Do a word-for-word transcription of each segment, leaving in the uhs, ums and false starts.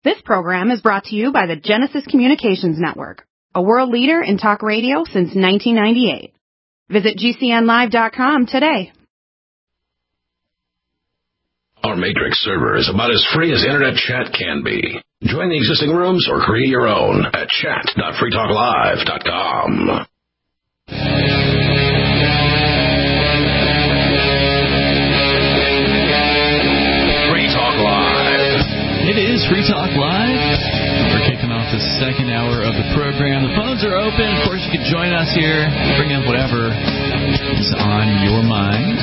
This program is brought to you by the Genesis Communications Network, a world leader in talk radio since nineteen ninety-eight. Visit G C N live dot com today. Our Matrix server is about as free as internet chat can be. Join the existing rooms or create your own at chat dot free talk live dot com. It is Free Talk Live. We're kicking off the second hour of the program. The phones are open. Of course, you can join us here. Bring up whatever is on your mind.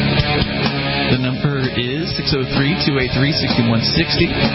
The number is six oh three, two eight three, six one six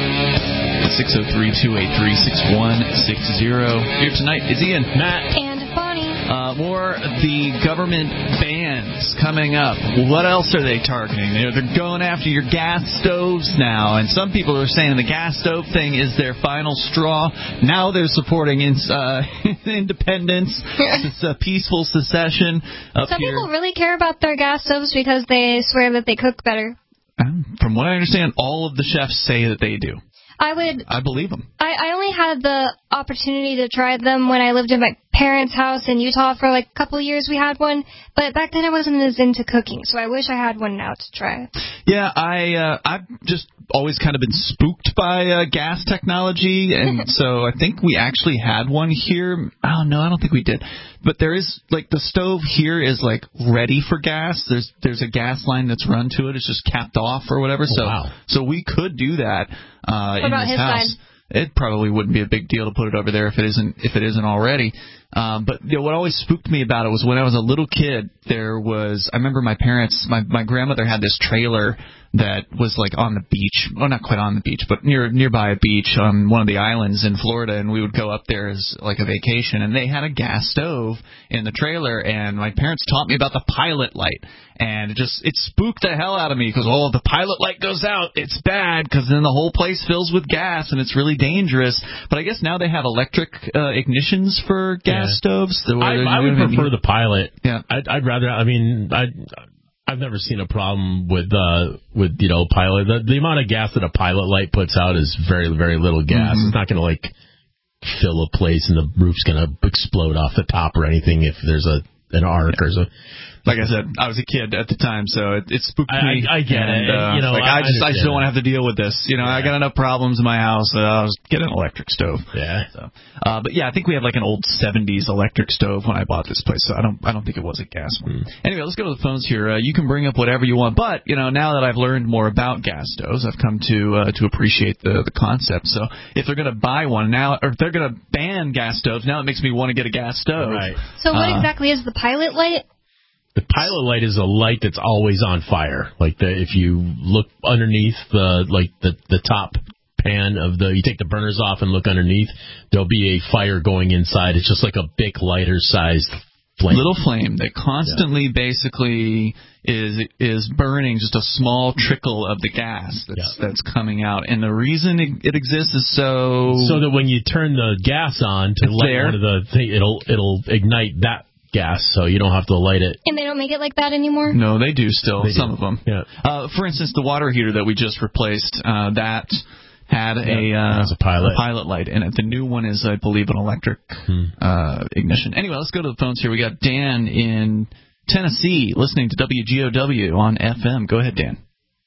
oh. six oh three, two eight three, six one six oh. Here tonight is Ian, Matt, and Bonnie. Uh, more the government bans coming up. What else are they targeting? They're, they're going after your gas stoves now, and some people are saying the gas stove thing is their final straw. Now they're supporting in, uh, independence, this, uh, peaceful secession up Some here. people really care about their gas stoves because they swear that they cook better. Um, from what I understand, all of the chefs say that they do. I would. I believe them. I, I only had the opportunity to try them when I lived in my parents' house in Utah for like a couple of years. We had one, but back then I wasn't as into cooking, so I wish I had one now to try. Yeah, I uh, I've just always kind of been spooked by uh, gas technology, and so I think we actually had one here. Oh no, I don't think we did. But there is, like, the stove here is, like, ready for gas. There's there's a gas line that's run to it. It's just capped off or whatever. Oh, so wow. so we could do that uh, what in about this his house. side? It probably wouldn't be a big deal to put it over there if it isn't if it isn't already. Um, but you know, what always spooked me about it was when I was a little kid. There was I remember my parents, my my grandmother had this trailer that was like on the beach. Well, not quite on the beach, but near nearby a beach on one of the islands in Florida, and we would go up there as like a vacation. And they had a gas stove in the trailer, and my parents taught me about the pilot light, and it just it spooked the hell out of me because oh, if the pilot light goes out, it's bad because then the whole place fills with gas and it's really dangerous. But I guess now they have electric uh, ignitions for gas yeah. stoves. I, I would prefer the pilot. Yeah, I'd, I'd rather. I mean, I. I've never seen a problem with uh with you know pilot. The, the amount of gas that a pilot light puts out is very very little gas. Mm-hmm. It's not going to like fill a place and the roof's going to explode off the top or anything if there's a an arc yeah. or so. Like I said, I was a kid at the time, so it, it spooked me. I, I get and, it. Uh, you know, like I, I just I, I just don't want to have to deal with this. You know, yeah. I got enough problems in my house. Uh, I'll just get an electric stove. Yeah. So, uh, but yeah, I think we had like an old seventies electric stove when I bought this place. So I don't I don't think it was a gas one. Mm. Anyway, let's go to the phones here. Uh, you can bring up whatever you want, but you know, now that I've learned more about gas stoves, I've come to uh, to appreciate the the concept. So if they're going to buy one now, or if they're going to ban gas stoves, now it makes me want to get a gas stove. Right. So what uh, exactly is the pilot light? The pilot light is a light that's always on fire. Like the, if you look underneath the like the, the top pan of the, you take the burners off and look underneath, there'll be a fire going inside. It's just like a big lighter sized flame. Little flame that constantly yeah. basically is is burning just a small trickle of the gas that's yeah. that's coming out. And the reason it, it exists is so so that when you turn the gas on to light there. one of the thing, it'll it'll ignite that gas, so you don't have to light it. And they don't make it like that anymore? No, they do still, they some do. of them. Yeah. Uh, for instance, the water heater that we just replaced, uh, that had yeah, a, uh, a, pilot. a pilot light in it. The new one is, I believe, an electric hmm. uh, ignition. Anyway, let's go to the phones here. We got Dan in Tennessee listening to W G O W on F M. Go ahead, Dan.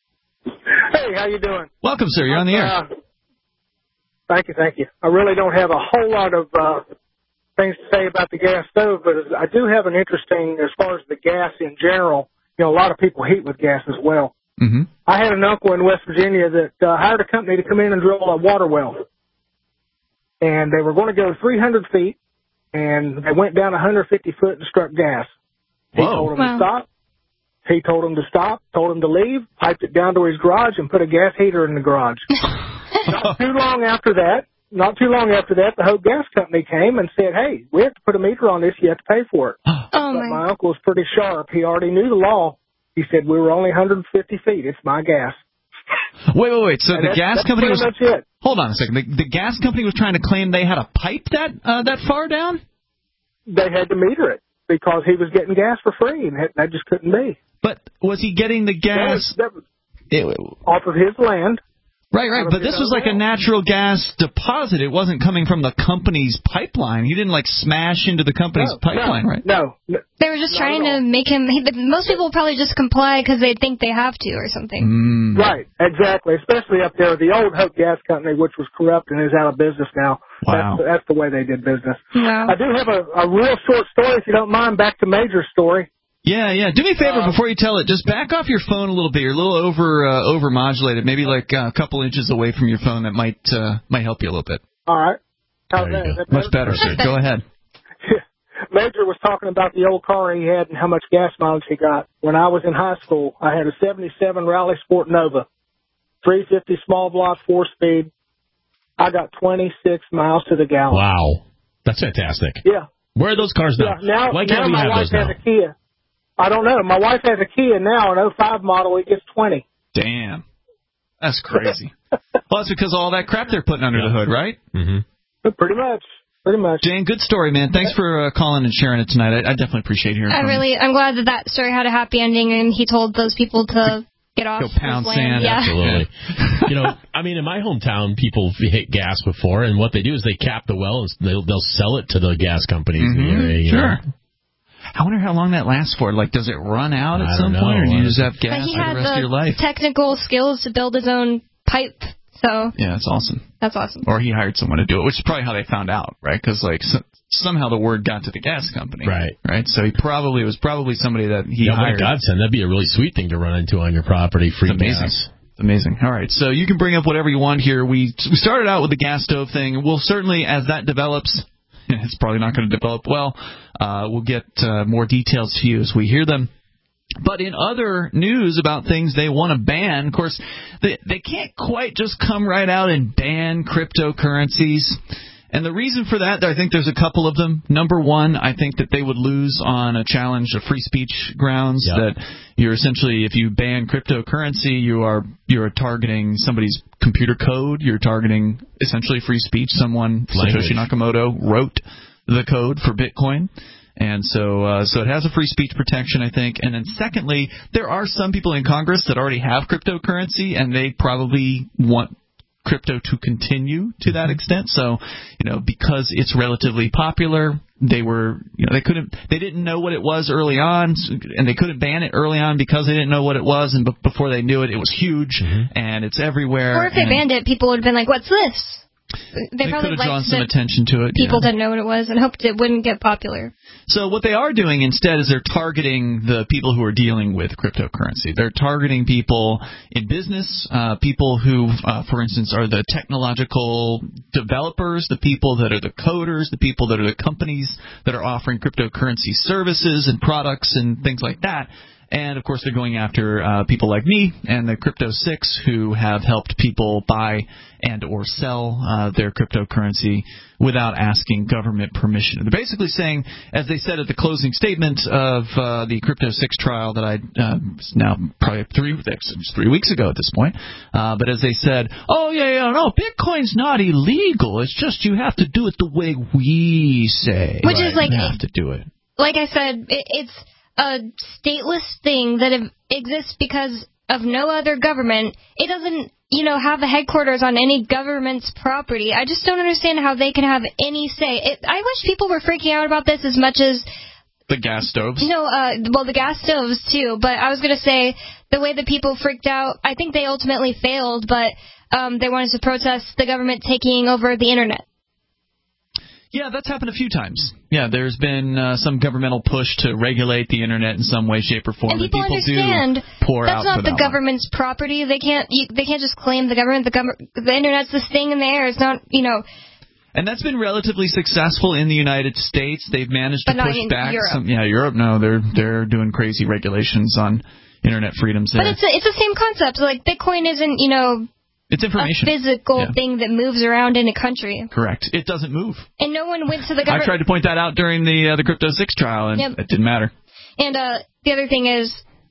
Hey, how you doing? Welcome, sir. You're on the air. Uh, thank you, thank you. I really don't have a whole lot of uh, things to say about the gas stove, but I do have an interesting, as far as the gas in general, you know, a lot of people heat with gas as well. Mm-hmm. I had an uncle in West Virginia that uh, hired a company to come in and drill a water well. And they were going to go three hundred feet, and they went down one hundred fifty foot and struck gas. He Whoa. told them wow. to stop. He told them to stop, told them to leave, piped it down to his garage, and put a gas heater in the garage. Not too long after that, Not too long after that, the Hope Gas Company came and said, hey, we have to put a meter on this. You have to pay for it. Oh, but my. my uncle was pretty sharp. He already knew the law. He said, we were only one hundred fifty feet. It's my gas. Wait, wait, wait. So and the that's, gas that's company was... That's it. Hold on a second. The, the gas company was trying to claim they had a pipe that uh, that far down? They had to meter it because he was getting gas for free, and that, that just couldn't be. But was he getting the gas... That was, that was it, off of his land. Right, right. But this was like a natural gas deposit. It wasn't coming from the company's pipeline. He didn't, like, smash into the company's no, pipeline, no, right? No. no. They were just trying to make him. He, most people probably just comply because they think they have to or something. Mm. Right, exactly. Especially up there, the old Hope Gas Company, which was corrupt and is out of business now. Wow. That's, that's the way they did business. Wow. I do have a, a real short story, if you don't mind, back to Major's story. Yeah, yeah. Do me a favor uh, before you tell it. Just back off your phone a little bit. You're a little over uh, over modulated. Maybe like uh, a couple inches away from your phone. That might uh, might help you a little bit. All right. How's There you that? go. Much better, sir. Go ahead. Major was talking about the old car he had and how much gas mileage he got. When I was in high school, I had a seventy-seven Rally Sport Nova, three fifty small block, four speed. I got twenty-six miles to the gallon. Wow. That's fantastic. Yeah. Where are those cars now? Yeah, now, Why can't now we my have wife those now? has a Kia. I don't know. My wife has a Kia now, an oh five model. It gets twenty. Damn. That's crazy. Well, that's because of all that crap they're putting under Yeah. the hood, right? Mm-hmm. Pretty much. Pretty much. Jane, good story, man. Thanks for uh, calling and sharing it tonight. I, I definitely appreciate hearing I from really, you. I'm glad that that story had a happy ending, and he told those people to get off Go pound his land. sand. Yeah. Absolutely. You know, I mean, in my hometown, people hit gas before, and what they do is they cap the well, and they'll, they'll sell it to the gas companies in the area. You Sure. know? I wonder how long that lasts for. Like, does it run out at I some don't point, know. or do you just have But gas he for had the rest of your the life? technical skills to build his own pipe, so Yeah, that's awesome. that's awesome. Or he hired someone to do it, which is probably how they found out, right? Because like so, somehow the word got to the gas company, Right. Right. So he probably it was probably somebody that he Yeah, what a hired. godsend. That'd be a really sweet thing to run into on your property. Free It's amazing. gas. It's amazing. All right, so you can bring up whatever you want here. We we started out with the gas stove thing. We'll certainly, as that develops, it's probably not going to develop well. Uh, we'll get uh, more details to you as we hear them. But in other news about things they want to ban, of course, they, they can't quite just come right out and ban cryptocurrencies. And the reason for that, I think there's a couple of them. Number one, I think that they would lose on a challenge of free speech grounds. Yep. That you're essentially, if you ban cryptocurrency, you are you're targeting somebody's computer code. You're targeting essentially free speech. Someone, Language. Satoshi Nakamoto, wrote the code for Bitcoin. And so uh, so it has a free speech protection, I think. And then secondly, there are some people in Congress that already have cryptocurrency, and they probably want crypto to continue to that extent. So, you know, because it's relatively popular, they were, you know, they couldn't, they didn't know what it was early on, and they couldn't ban it early on because they didn't know what it was, and b- before they knew it, it was huge, Mm-hmm. and it's everywhere. Or if they and banned it, people would have been like, "What's this?" They, they probably could have drawn liked some that attention to it. people yeah. didn't know what it was and hoped it wouldn't get popular. So what they are doing instead is they're targeting the people who are dealing with cryptocurrency. They're targeting people in business, uh, people who, uh, for instance, are the technological developers, the people that are the coders, the people that are the companies that are offering cryptocurrency services and products and things like that. And, of course, they're going after uh, people like me and the Crypto Six who have helped people buy and or sell uh, their cryptocurrency without asking government permission. They're basically saying, as they said at the closing statement of uh, the Crypto Six trial that I uh, now probably three it's three weeks ago at this point, uh, but as they said, oh, yeah, yeah, no, Bitcoin's not illegal. It's just you have to do it the way we say. Which is like- You have to do it. Like I said, it, it's a stateless thing that ev- exists because of no other government. It doesn't, you know, have a headquarters on any government's property. I just don't understand how they can have any say. It, I wish people were freaking out about this as much as The gas stoves. You know, uh, well, the gas stoves, too. But I was going to say, the way that people freaked out, I think they ultimately failed, but um, they wanted to protest the government taking over the Internet. Yeah, that's happened a few times. Yeah, there's been uh, some governmental push to regulate the Internet in some way, shape, or form. And people, people understand do pour that's out not for the that government's property. They can't you, they can't just claim the government. The, gov- the Internet's this thing in the air. It's not, you know... And that's been relatively successful in the United States. They've managed to But not push in back Europe. some. Yeah, Europe. No, they're they're doing crazy regulations on internet freedoms there. But it's a, it's the same concept. Like, Bitcoin isn't, you know, It's information. a physical Yeah. thing that moves around in a country. Correct. It doesn't move. And no one went to the I government. tried to point that out during the uh, the Crypto Six trial, and Yep. it didn't matter. And uh, the other thing is,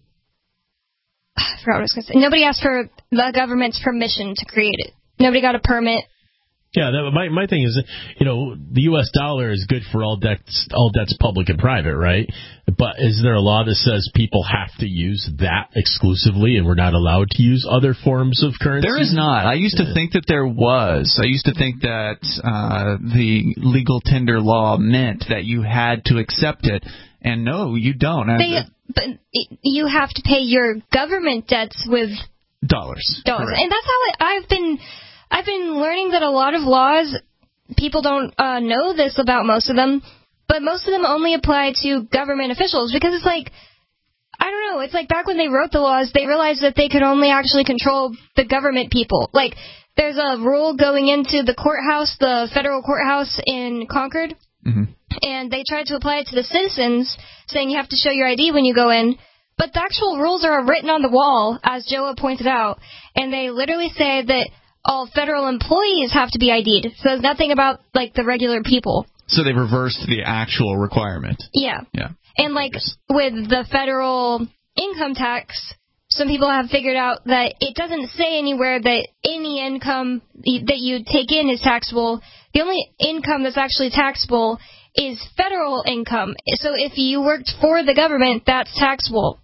I forgot what I was going to say. Nobody asked for the government's permission to create it. Nobody got a permit. Yeah, that, my my thing is, you know, the U S dollar is good for all debts, all debts public and private, right? But is there a law that says people have to use that exclusively and we're not allowed to use other forms of currency? There is not. I used to think that there was. I used to think that uh, the legal tender law meant that you had to accept it. And no, you don't. They, but you have to pay your government debts with dollars. Dollars. Correct. And that's how it, I've been I've been learning that a lot of laws, people don't uh, know this about most of them, but most of them only apply to government officials because it's like, I don't know, it's like back when they wrote the laws, they realized that they could only actually control the government people. Like, there's a rule going into the courthouse, the federal courthouse in Concord, mm-hmm. and they tried to apply it to the citizens, saying you have to show your I D when you go in. But the actual rules are written on the wall, as Joa pointed out, and they literally say that all federal employees have to be I D'd. So there's nothing about, like, the regular people. So they reversed the actual requirement. Yeah. Yeah. And, like, with the federal income tax, some people have figured out that it doesn't say anywhere that any income that you take in is taxable. The only income that's actually taxable is federal income. So if you worked for the government, that's taxable.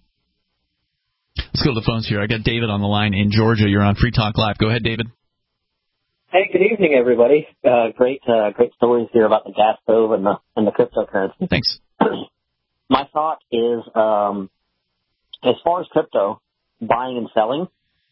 Let's go to the phones here. I got David on the line in Georgia. You're on Free Talk Live. Go ahead, David. Hey, good evening, everybody. Uh, great, uh, great stories here about the gas stove and the and the cryptocurrency. Thanks. My thought is, um, as far as crypto, buying and selling,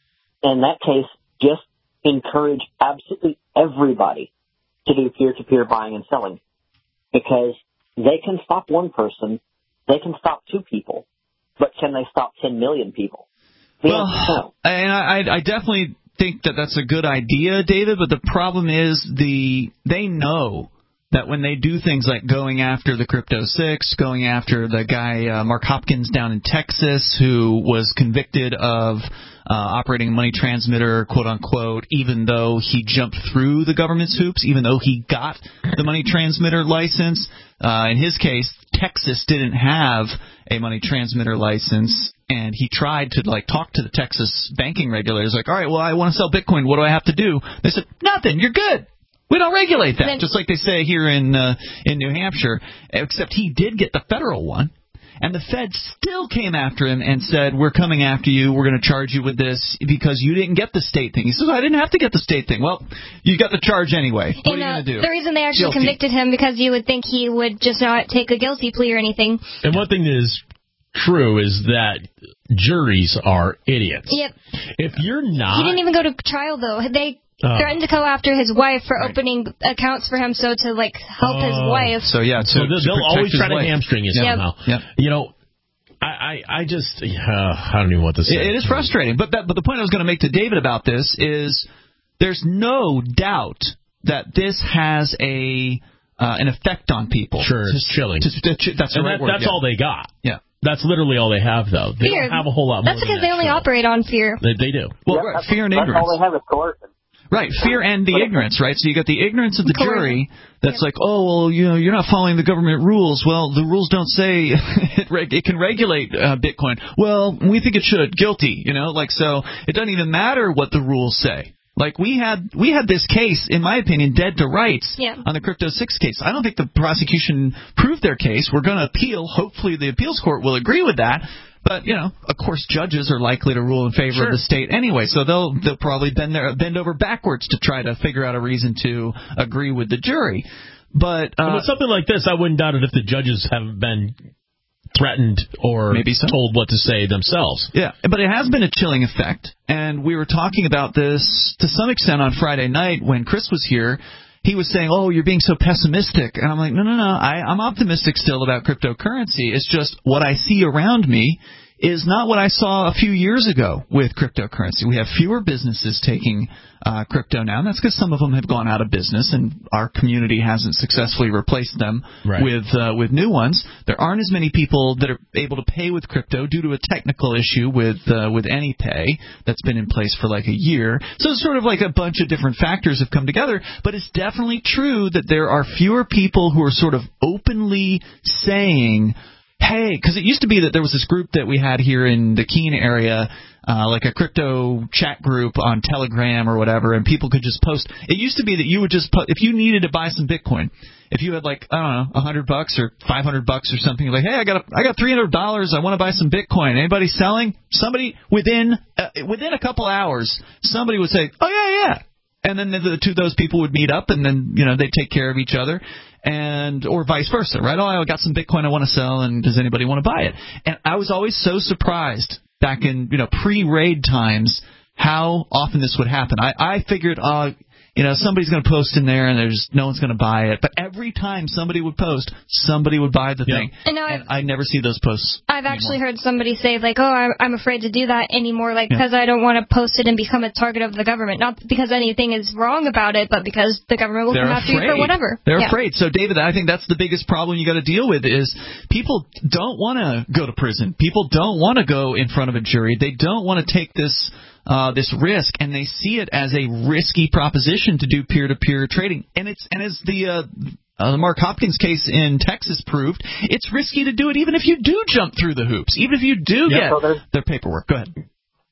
in that case, just encourage absolutely everybody to do peer-to-peer buying and selling, because they can stop one person, they can stop two people, but can they stop ten million people? The well, no. and I, I definitely think that that's a good idea, David, but the problem is the they know that when they do things like going after the Crypto Six, going after the guy uh, Mark Hopkins down in Texas who was convicted of uh, operating a money transmitter, quote unquote, even though he jumped through the government's hoops, even though he got the money transmitter license. Uh, in his case, Texas didn't have a money transmitter license, and he tried to like talk to the Texas banking regulators, like, all right, well, I want to sell Bitcoin. What do I have to do? They said, nothing. You're good. We don't regulate that, just like they say here in uh, in New Hampshire, except he did get the federal one, and the Fed still came after him and said, we're coming after you, we're going to charge you with this because you didn't get the state thing. He says, I didn't have to get the state thing. Well, you got the charge anyway. What and, are you uh, going to do? The reason they actually guilty. convicted him because you would think he would just not take a guilty plea or anything. And one thing that is true is that juries are idiots. Yep. If you're not... He didn't even go to trial, though. They... Uh, threatened to go after his wife for right. opening accounts for him, so to like help uh, his wife. So yeah, to, so they'll, they'll always try wife. to hamstring you yep. somehow. Yep. You know, I, I, I just, uh, I don't even know what to say. It, it is frustrating, but that, but the point I was going to make to David about this is there's no doubt that this has a uh, an effect on people. Sure, it's chilling. To, to, to, that's the and right that, word. That's yeah. all they got. Yeah. That's literally all they have, though. They fear. don't have a whole lot more. That's because than they only show. operate on fear. They, they do. Well, yeah, right, fear and that's ignorance. All they have is coercion. Right, fear and the ignorance, right? So you got the ignorance of the jury that's yep. like, oh, well, you know, you're not following the government rules. Well, the rules don't say it, reg- it can regulate uh, Bitcoin. Well, we think it should. Guilty, you know? Like, so it doesn't even matter what the rules say. Like, we had we had this case, in my opinion, dead to rights yeah. on the Crypto Six case. I don't think the prosecution proved their case. We're going to appeal. Hopefully the appeals court will agree with that. But, you know, of course, judges are likely to rule in favor sure. of the state anyway, so they'll they'll probably bend their, bend over backwards to try to figure out a reason to agree with the jury. But uh, with something like this, I wouldn't doubt it if the judges haven't been threatened or maybe so. told what to say themselves. Yeah, but it has been a chilling effect, and we were talking about this to some extent on Friday night when Chris was here. He was saying, oh, you're being so pessimistic. And I'm like, no, no, no, I, I'm optimistic still about cryptocurrency. It's just what I see around me is not what I saw a few years ago with cryptocurrency. We have fewer businesses taking uh, crypto now, and that's because some of them have gone out of business, and our community hasn't successfully replaced them right. with uh, with new ones. There aren't as many people that are able to pay with crypto due to a technical issue with uh, with AnyPay that's been in place for like a year. So it's sort of like a bunch of different factors have come together, but it's definitely true that there are fewer people who are sort of openly saying, hey, because it used to be that there was this group that we had here in the Keene area uh, like a crypto chat group on Telegram or whatever, and people could just post. It used to be that you would just put, if you needed to buy some Bitcoin, if you had like, I don't know, a hundred bucks or five hundred bucks or something, you're like, hey, I got a, I got three hundred dollars, I want to buy some Bitcoin. Anybody selling? Somebody within uh, within a couple hours, somebody would say, oh yeah, yeah. And then the, the two of those people would meet up, and then, you know, they'd take care of each other, and or vice versa, right? Oh, I got some Bitcoin I want to sell, and does anybody want to buy it? And I was always so surprised back in, you know, pre-raid times how often this would happen. I, I figured, uh, you know, somebody's going to post in there, and there's no one's going to buy it. But every time somebody would post, somebody would buy the yep. thing. And, now and I never see those posts I've anymore. actually heard somebody say, like, oh, I'm, I'm afraid to do that anymore, like, because yeah. I don't want to post it and become a target of the government. Not because anything is wrong about it, but because the government will They're come after you for whatever. They're yeah. afraid. So, David, I think that's the biggest problem you got to deal with is people don't want to go to prison. People don't want to go in front of a jury. They don't want to take this Uh, this risk, and they see it as a risky proposition to do peer-to-peer trading. And it's and as the uh, uh, the Mark Hopkins case in Texas proved, it's risky to do it even if you do jump through the hoops, even if you do yeah, get so their paperwork. Go ahead.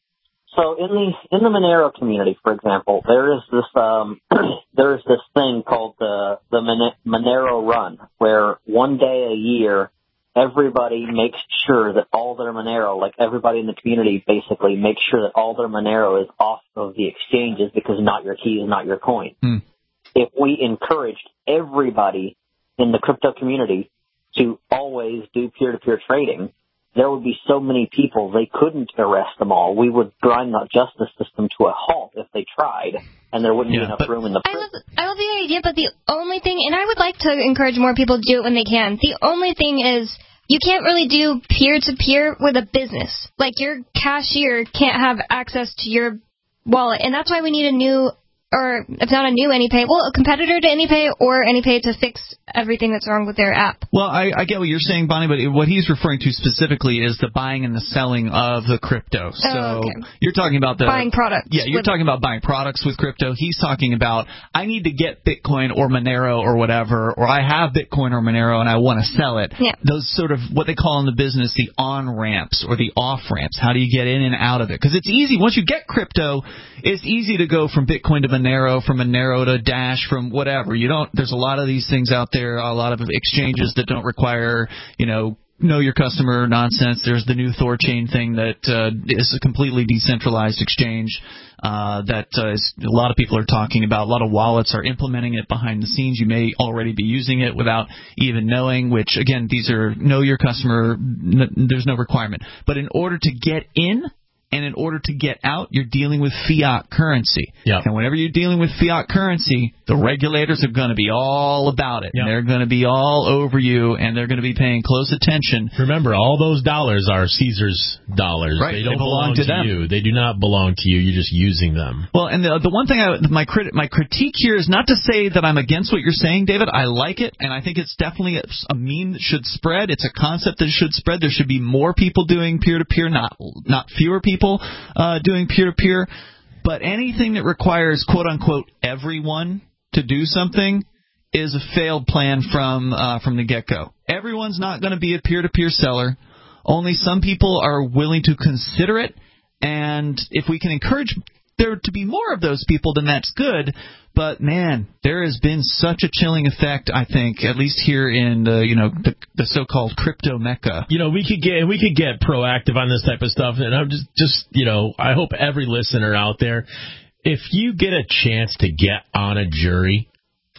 So in the in the Monero community, for example, there is this um, there is this thing called the the Monero Run, where one day a year, everybody makes sure that all their Monero, like everybody in the community basically makes sure that all their Monero is off of the exchanges because not your key is not your coin. Mm. If we encouraged everybody in the crypto community to always do peer-to-peer trading, there would be so many people they couldn't arrest them all. We would grind the justice system to a halt if they tried, and there wouldn't yeah, be enough room in the prison. I love, I love the idea, but the only thing, and I would like to encourage more people to do it when they can, the only thing is you can't really do peer-to-peer with a business. Like, your cashier can't have access to your wallet, and that's why we need a new, or if not a new AnyPay, well, a competitor to AnyPay or AnyPay to fix everything that's wrong with their app. Well, I, I get what you're saying, Bonnie, but what he's referring to specifically is the buying and the selling of the crypto. So oh, okay. You're talking about the buying products. Yeah, you're talking about buying products with crypto. He's talking about I need to get Bitcoin or Monero or whatever, or I have Bitcoin or Monero and I want to sell it. Yeah. Those sort of what they call in the business the on-ramps or the off-ramps. How do you get in and out of it? Because it's easy. Once you get crypto, it's easy to go from Bitcoin to Monero, from Monero to Dash, from whatever. You don't. There's a lot of these things out there, a lot of exchanges that don't require, you know, know your customer nonsense. There's the new Thorchain thing that uh, is a completely decentralized exchange uh, that uh, is, a lot of people are talking about. A lot of wallets are implementing it behind the scenes. You may already be using it without even knowing, which, again, these are know your customer. N- there's no requirement. But in order to get in, and in order to get out, you're dealing with fiat currency. Yep. And whenever you're dealing with fiat currency, the regulators are going to be all about it. Yep. And they're going to be all over you, and they're going to be paying close attention. Remember, all those dollars are Caesar's dollars. Right. They don't they belong, belong to, to them. you. They do not belong to you. You're just using them. Well, and the, the one thing, I, my, crit, my critique here is not to say that I'm against what you're saying, David. I like it, and I think it's definitely a, a meme that should spread. It's a concept that should spread. There should be more people doing peer-to-peer, not not fewer people uh, doing peer-to-peer, but anything that requires, quote-unquote, everyone to do something is a failed plan from uh, from the get-go. Everyone's not going to be a peer-to-peer seller. Only some people are willing to consider it, and if we can encourage there to be more of those people, then that's good. But, man, there has been such a chilling effect, I think, at least here in the, you know, the, the so-called crypto mecca. You know, we could get we could get proactive on this type of stuff, and I'm just, just, you know, I hope every listener out there, if you get a chance to get on a jury,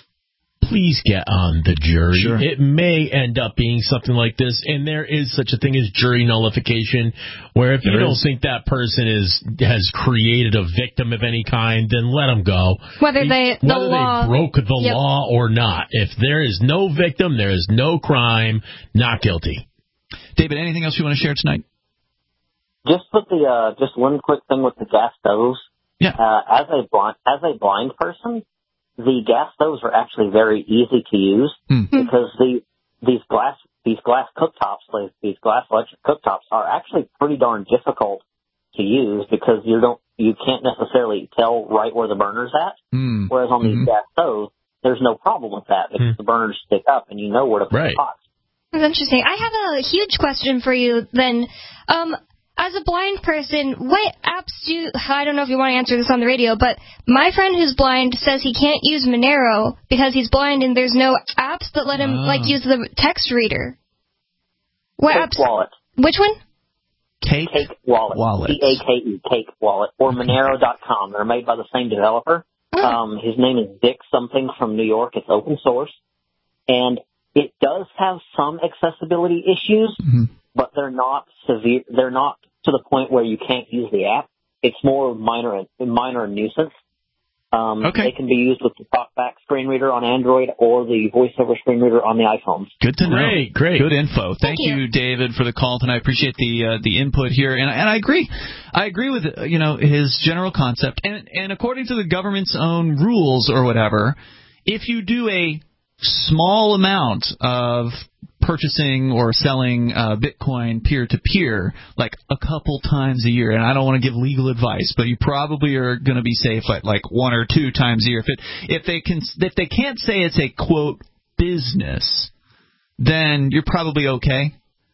please get on the jury. Sure. It may end up being something like this, and there is such a thing as jury nullification, where if there you is. don't think that person is has created a victim of any kind, then let them go. Whether they the Whether law, they broke the yep. law or not. If there is no victim, there is no crime, not guilty. David, anything else you want to share tonight? Just with the uh, just one quick thing with the gas stoves. Yeah. Uh, as a blind as a blind person, the gas stoves are actually very easy to use mm. because the these glass these glass cooktops, like these glass electric cooktops, are actually pretty darn difficult to use because you don't you can't necessarily tell right where the burner's at. Mm. Whereas on mm-hmm. these gas stoves, there's no problem with that because mm. the burners stick up and you know where to put right. the pots. That's interesting. I have a huge question for you then. Um, as a blind person, what apps do, I don't know if you want to answer this on the radio, but my friend who's blind says he can't use Monero because he's blind and there's no apps that let him, oh. like, use the text reader. What Cake apps? Wallet. Which one? Cake, Cake Wallet. Wallet. C A K E, Cake Wallet. Or Monero dot com. They're made by the same developer. Oh. Um, his name is Dick something from New York. It's open source. And it does have some accessibility issues, mm-hmm. but they're not severe. They're not to the point where you can't use the app. It's more minor, minor nuisance. Um, okay. They can be used with the TalkBack screen reader on Android or the VoiceOver screen reader on the iPhones. Good to know. Great, great. Good info. Thank, Thank you. you, David, for the call tonight. I appreciate the uh, the input here, and and I agree. I agree with uh, you know his general concept, and and according to the government's own rules or whatever, if you do a small amount of purchasing or selling uh, Bitcoin peer-to-peer, like a couple times a year, and I don't want to give legal advice, but you probably are going to be safe at like one or two times a year. If it if they can if they can't say it's a quote business, then you're probably okay.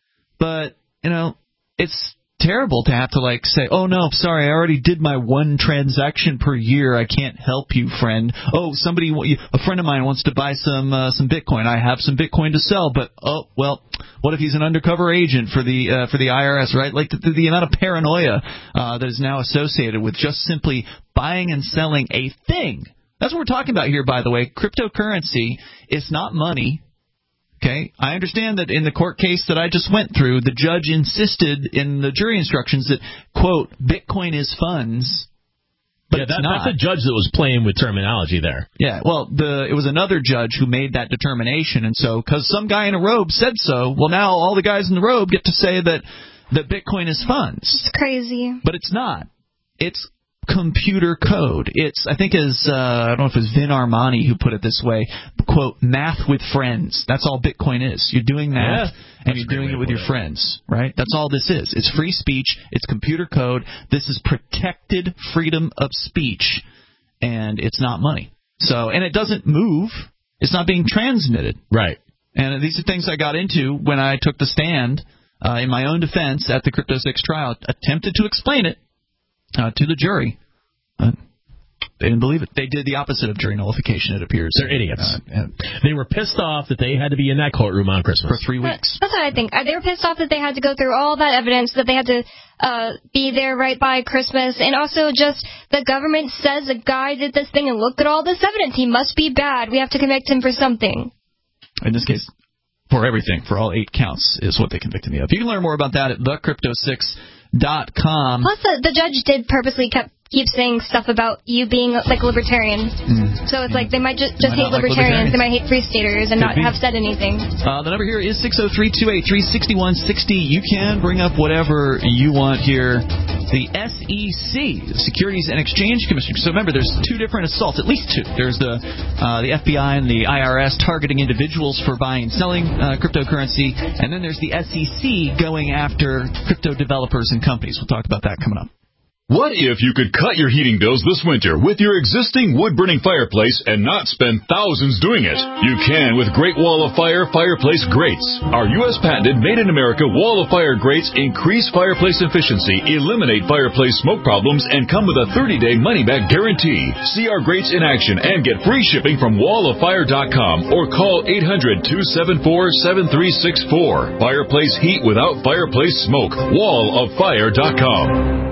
But you know, it's terrible to have to like say, oh no, sorry, I already did my one transaction per year. I can't help you, friend. Oh, somebody, a friend of mine wants to buy some uh, some Bitcoin. I have some Bitcoin to sell, but oh well, what if he's an undercover agent for the uh, for the I R S, right? Like the, the amount of paranoia uh, that is now associated with just simply buying and selling a thing. That's what we're talking about here, by the way. Cryptocurrency is not money. Okay, I understand that in the court case that I just went through, the judge insisted in the jury instructions that, quote, Bitcoin is funds, but yeah, it's that, not. That's a judge that was playing with terminology there. Yeah, well, the it was another judge who made that determination, and so because some guy in a robe said so, well, now all the guys in the robe get to say that, that Bitcoin is funds. It's crazy. But it's not. It's computer code. It's, I think, as uh, I don't know if it was Vin Armani who put it this way, quote, math with friends. That's all Bitcoin is. You're doing math, yeah, and you're doing it with your it. friends, right? That's all this is. It's free speech. It's computer code. This is protected freedom of speech, and it's not money. So, and it doesn't move. It's not being transmitted. Right. And these are things I got into when I took the stand uh, in my own defense at the Crypto six trial, attempted to explain it Uh, to the jury. Uh, they didn't believe it. They did the opposite of jury nullification, it appears. They're idiots. Uh, they were pissed off that they had to be in that courtroom on Christmas. For three weeks. That's what I think. They were pissed off that they had to go through all that evidence, that they had to uh, be there right by Christmas, and also just the government says a guy did this thing and looked at all this evidence. He must be bad. We have to convict him for something. In this case, for everything, for all eight counts, is what they convicted me of. You can learn more about that at the crypto six dot com. Plus, the, the judge did purposely kept keep saying stuff about you being like a libertarian. Mm. So it's like they might just, just hate might libertarians. like libertarians. They might hate free staters and Could not be. have said anything. Uh, the number here is six oh three, two eight three, six one six oh. You can bring up whatever you want here. The S E C, the Securities and Exchange Commission. So remember, there's two different assaults, at least two. There's the uh, the F B I and the I R S targeting individuals for buying and selling uh, cryptocurrency, and then there's the S E C going after crypto developers and companies. We'll talk about that coming up. What if you could cut your heating bills this winter with your existing wood-burning fireplace and not spend thousands doing it? You can with Great Wall of Fire Fireplace Grates. Our U S patented made-in-America Wall of Fire grates increase fireplace efficiency, eliminate fireplace smoke problems, and come with a thirty-day money-back guarantee. See our grates in action and get free shipping from wall of fire dot com or call eight hundred, two seven four, seven three six four. Fireplace heat without fireplace smoke. wall of fire dot com.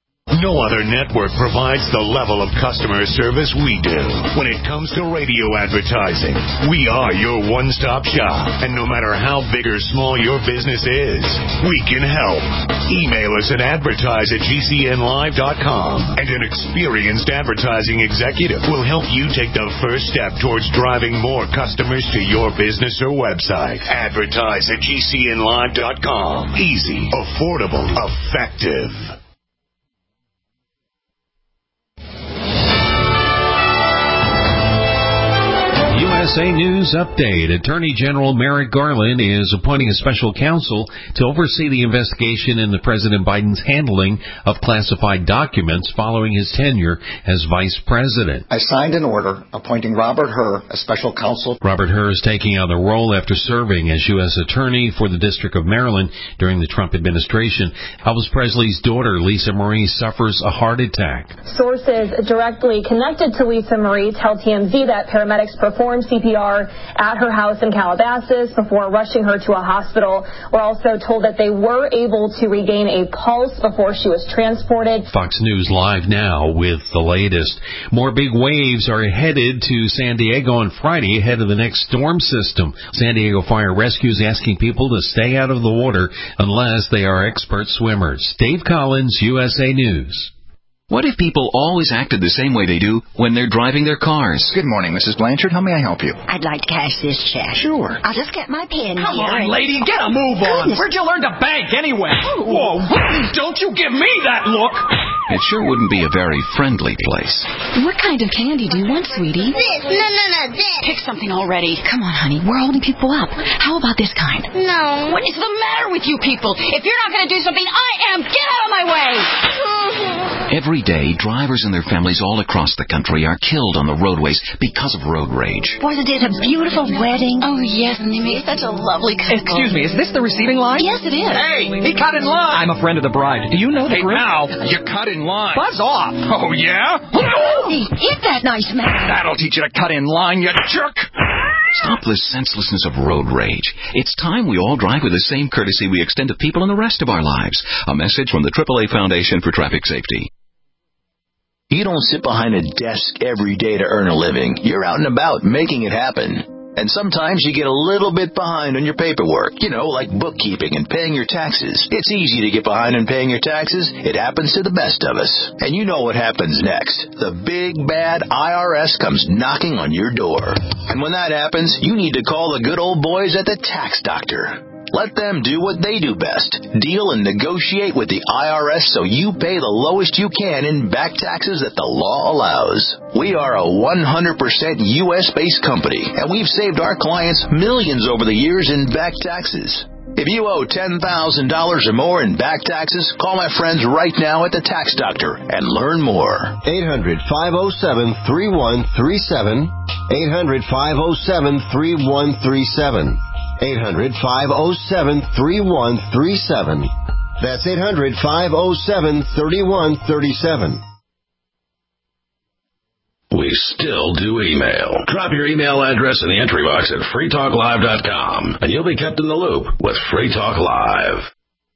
No other network provides the level of customer service we do. When it comes to radio advertising, we are your one-stop shop. And no matter how big or small your business is, we can help. Email us at advertise at g c n live dot com, and an experienced advertising executive will help you take the first step towards driving more customers to your business or website. Advertise at g c n live dot com. Easy, affordable, effective. U S S A News Update. Attorney General Merrick Garland is appointing a special counsel to oversee the investigation into President Biden's handling of classified documents following his tenure as vice president. I signed an order appointing Robert Hur as special counsel. Robert Hur is taking on the role after serving as U S Attorney for the District of Maryland during the Trump administration. Elvis Presley's daughter, Lisa Marie, suffers a heart attack. Sources directly connected to Lisa Marie tell T M Z that paramedics performed C P R at her house in Calabasas before rushing her to a hospital. We're also told that they were able to regain a pulse before she was transported. Fox News Live now with the latest. More big waves are headed to San Diego on Friday ahead of the next storm system. San Diego Fire Rescue is asking people to stay out of the water unless they are expert swimmers. Dave Collins, U S A News. What if people always acted the same way they do when they're driving their cars? Good morning, Missus Blanchard. How may I help you? I'd like to cash this check. Sure. I'll just get my pen Come here. on, lady, get a move on. Goodness. Where'd you learn to bank anyway? Whoa, don't you give me that look. It sure wouldn't be a very friendly place. What kind of candy do you want, sweetie? This. No, no, no, this. Pick something already. Come on, honey. We're holding people up. How about this kind? No. What is the matter with you people? If you're not going to do something, I am. Get out of my way. Every day, drivers and their families all across the country are killed on the roadways because of road rage. Wasn't it a beautiful wedding? Oh, yes, and they made such a lovely couple. Excuse me, is this the receiving line? Yes, it is. Hey, he cut in line. I'm a friend of the bride. Do you know the Hey, group? now, you cut in line. Buzz off. Oh, yeah? Hey, hit that nice man. That'll teach you to cut in line, you jerk. Stop the senselessness of road rage. It's time we all drive with the same courtesy we extend to people in the rest of our lives. A message from the triple A Foundation for Traffic Safety. You don't sit behind a desk every day to earn a living. You're out and about making it happen. And sometimes you get a little bit behind on your paperwork, you know, like bookkeeping and paying your taxes. It's easy to get behind on paying your taxes. It happens to the best of us. And you know what happens next. The big, bad I R S comes knocking on your door. And when that happens, you need to call the good old boys at the Tax Doctor. Let them do what they do best. Deal and negotiate with the I R S so you pay the lowest you can in back taxes that the law allows. We are a one hundred percent U S-based company, and we've saved our clients millions over the years in back taxes. If you owe ten thousand dollars or more in back taxes, call my friends right now at the Tax Doctor and learn more. eight hundred, five oh seven, three one three seven. eight hundred, five oh seven, three one three seven. eight hundred, five oh seven, three one three seven. That's eight hundred, five oh seven, three one three seven. We still do email. Drop your email address in the entry box at free talk live dot com, and you'll be kept in the loop with Free Talk Live.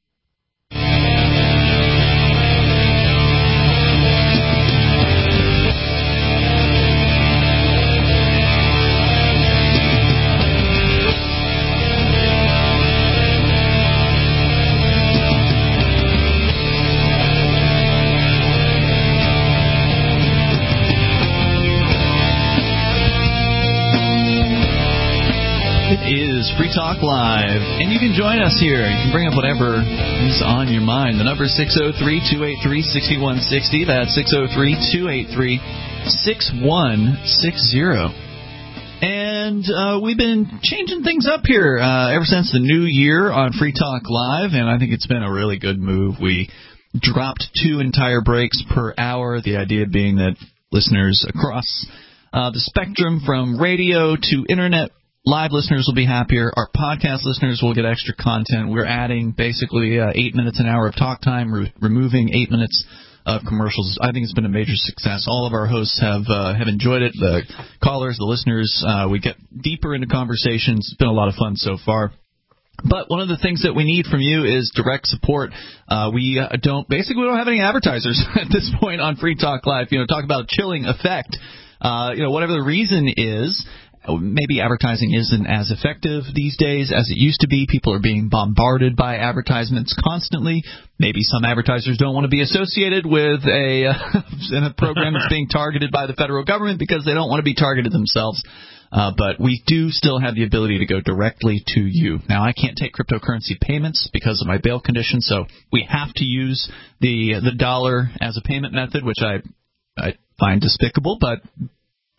Is Free Talk Live, and you can join us here. You can bring up whatever is on your mind. The number is six oh three, two eight three, six one six oh. That's six oh three, two eight three, six one six oh. And uh, we've been changing things up here uh, ever since the new year on Free Talk Live, and I think it's been a really good move. We dropped two entire breaks per hour, the idea being that listeners across uh, the spectrum from radio to internet live listeners will be happier. Our podcast listeners will get extra content. We're adding basically uh, eight minutes an hour of talk time, re- removing eight minutes of commercials. I think it's been a major success. All of our hosts have uh, have enjoyed it. The callers, the listeners, uh, we get deeper into conversations. It's been a lot of fun so far. But one of the things that we need from you is direct support. Uh, we uh, don't basically we don't have any advertisers at this point on Free Talk Live. You know, talk about a chilling effect. Uh, you know, whatever the reason is. Maybe advertising isn't as effective these days as it used to be. People are being bombarded by advertisements constantly. Maybe some advertisers don't want to be associated with a, uh, in a program that's being targeted by the federal government because they don't want to be targeted themselves. Uh, but we do still have the ability to go directly to you. Now, I can't take cryptocurrency payments because of my bail condition, so we have to use the the dollar as a payment method, which I I find despicable, but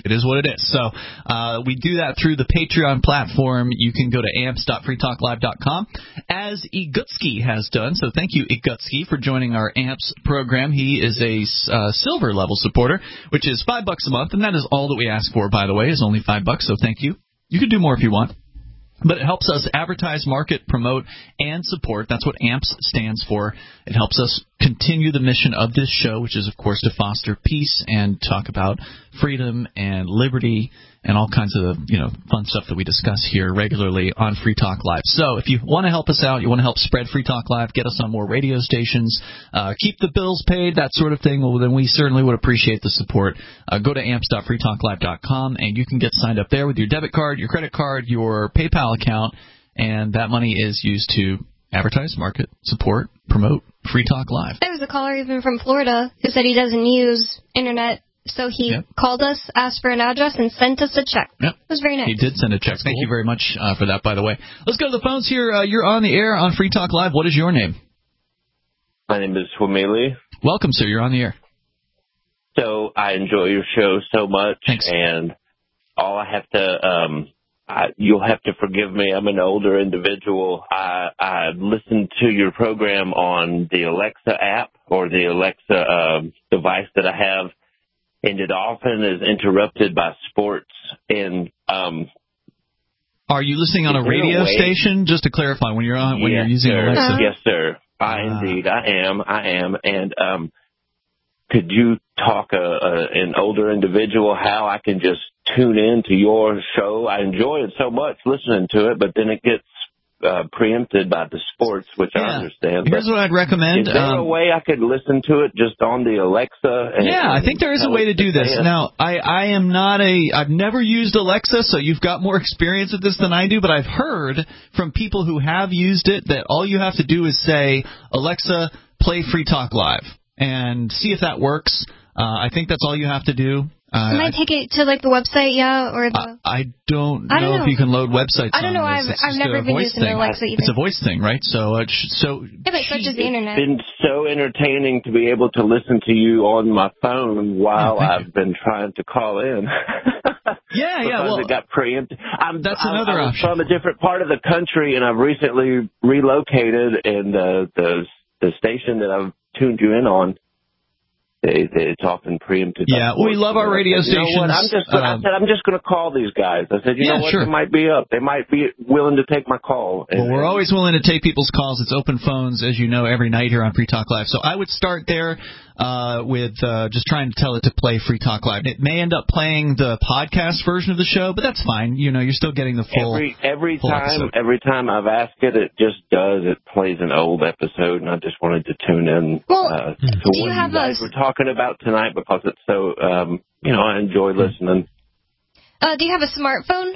It is what it is. So uh, we do that through the Patreon platform. You can go to amps dot free talk live dot com, as Igutski has done. So thank you, Igutski, for joining our Amps program. He is a uh, silver level supporter, which is five bucks a month, and that is all that we ask for, by the way, is only five bucks. So thank you. You can do more if you want. But it helps us advertise, market, promote, and support. That's what AMPS stands for. It helps us continue the mission of this show, which is, of course, to foster peace and talk about freedom and liberty and all kinds of, you know, fun stuff that we discuss here regularly on Free Talk Live. So if you want to help us out, you want to help spread Free Talk Live, get us on more radio stations, uh, keep the bills paid, that sort of thing, well, then we certainly would appreciate the support. Uh, go to amps dot free talk live dot com, and you can get signed up there with your debit card, your credit card, your PayPal account, and that money is used to advertise, market, support, promote Free Talk Live. There was a caller even from Florida who said he doesn't use Internet. So he yep. called us, asked for an address, and sent us a check. Yep. It was very nice. He did send a check. That's Thank cool. you very much uh, for that, by the way. Let's go to the phones here. Uh, you're on the air on Free Talk Live. What is your name? My name is Swamili. Welcome, sir. You're on the air. So I enjoy your show so much. Thanks. And all I have to, um, I, you'll have to forgive me. I'm an older individual. I, I listen to your program on the Alexa app or the Alexa um, device that I have. And it often is interrupted by sports. And um, are you listening on a radio a station? Just to clarify, when you're on, when yes, you're using sir. Alexa. Yes, sir. I uh, indeed, I am, I am. And um, could you talk a, a, an older individual how I can just tune in to your show? I enjoy it so much listening to it, but then it gets uh, preempted by the sports, which yeah. I understand. Here's but what I'd recommend. Is there um, a way I could listen to it just on the Alexa? And, yeah, I think there is a way to do this. Now, I, I am not a, I've never used Alexa, so you've got more experience at this than I do, but I've heard from people who have used it that all you have to do is say, Alexa, play Free Talk Live, and see if that works. Uh, I think that's all you have to do. Uh, Can I take it to, like, the website, yeah? Or the... I, I, don't I don't know, know if you can load websites I don't know. on I've, this. I've never been using thing. Alexa either. It's a voice thing, right? So, uh, so yeah, but such as the Internet. It's been so entertaining to be able to listen to you on my phone while yeah, I've you. been trying to call in. yeah, yeah. Well, it got preempted. I'm, that's I'm, another I'm option. from a different part of the country, and I've recently relocated, and uh, the the station that I've tuned you in on, They, they, it's often preempted. Yeah, we love our radio stations. You know what? I'm just, um, I said, I'm just going to call these guys. I said, you yeah, know what? Sure. They might be up. They might be willing to take my call. And, well, we're always willing to take people's calls. It's open phones, as you know, every night here on Free Talk Live. So I would start there uh, with uh, just trying to tell it to play Free Talk Live. It may end up playing the podcast version of the show, but that's fine. You know, you're still getting the full. Every every full time, episode. every time I've asked it, it just does. It plays an old episode, and I just wanted to tune in well, uh, to what you, you guys a... were talking about tonight because it's so, um, you know, I enjoy listening. Uh, do you have a smartphone?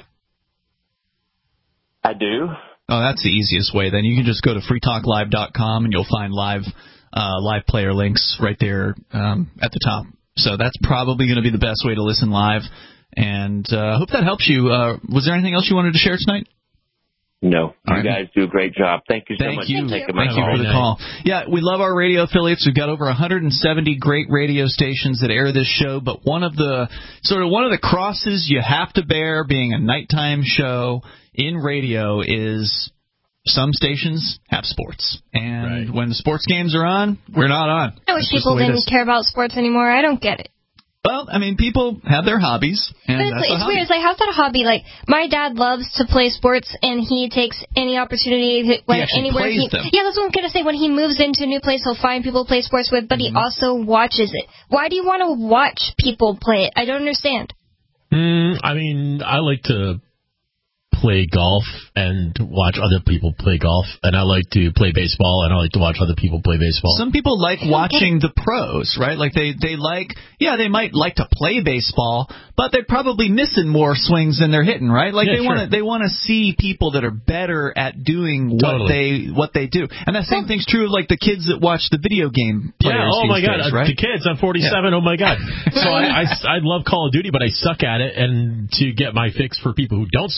I do. Oh, that's the easiest way. Then you can just go to free talk live dot com and you'll find live uh, live player links right there um, at the top. So that's probably going to be the best way to listen live. And I uh, hope that helps you. Uh, was there anything else you wanted to share tonight? No. All you right. guys do a great job. Thank you so Thank much you. for taking my Thank call. you for the call. Yeah, we love our radio affiliates. We've got over one hundred seventy great radio stations that air this show, but one of the sort of one of the crosses you have to bear being a nighttime show in radio is some stations have sports. And right. when the sports games are on, we're not on. I wish people didn't care about sports anymore. I don't get it. Well, I mean, people have their hobbies, and but it's, that's like, a it's hobby. weird. It's like, how's that a hobby? Like, my dad loves to play sports, and he takes any opportunity to, when, he anywhere plays he. them. Yeah, that's what I'm gonna say. When he moves into a new place, he'll find people to play sports with, but mm-hmm. he also watches it. Why do you want to watch people play it? I don't understand. Mm, I mean, I like to play golf and watch other people play golf, and I like to play baseball, and I like to watch other people play baseball. Some people like watching the pros, right? Like they, they like, yeah, they might like to play baseball, but they're probably missing more swings than they're hitting, right? Like yeah, they sure. want to, they want to see people that are better at doing totally. what they, what they do. And that same thing's true of like the kids that watch the video game players. Yeah, oh these my God, days, uh, right? the kids, I'm forty-seven, yeah. oh my God. So I, I, I love Call of Duty, but I suck at it, and to get my fix for people who don't suck at it, I